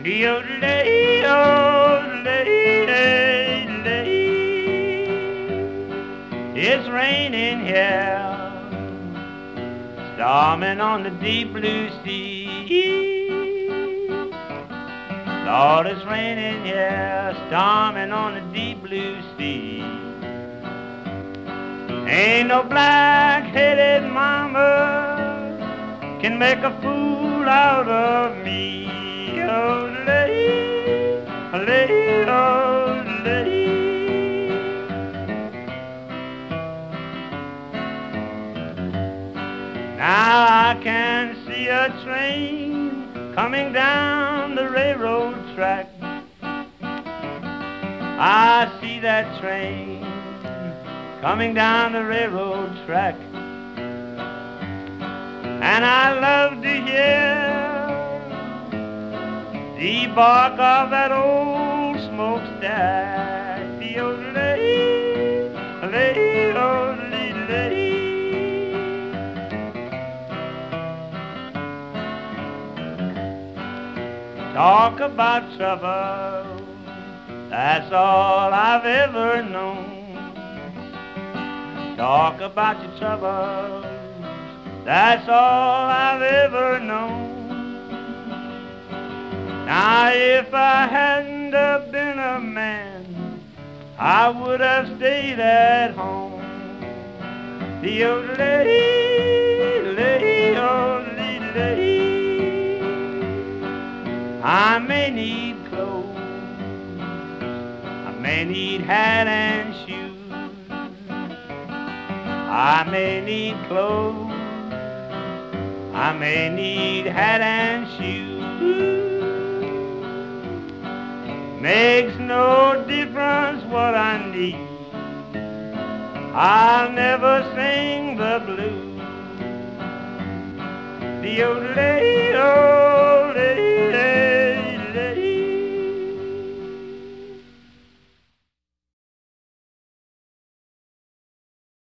It's raining here, storming on the deep blue sea. Lord, it's raining here, storming on the deep blue sea. Ain't no black-headed mama can make a fool out of me. Oh, lady, lady, oh, lady. Now I can see a train coming down the railroad track. I see that train coming down the railroad track. And I love to hear the bark of that old smokestack. The old lady, lady, old lady, lady. Talk about trouble, that's all I've ever known. Talk about your troubles, that's all I've ever known. Now if I hadn't have been a man, I would have stayed at home. The old lady, lady, old lady, lady. I may need clothes, I may need hat and shoes. I may need clothes, I may need hat and shoes. Makes no difference what I need, I'll never sing the blues. The old lady, oh,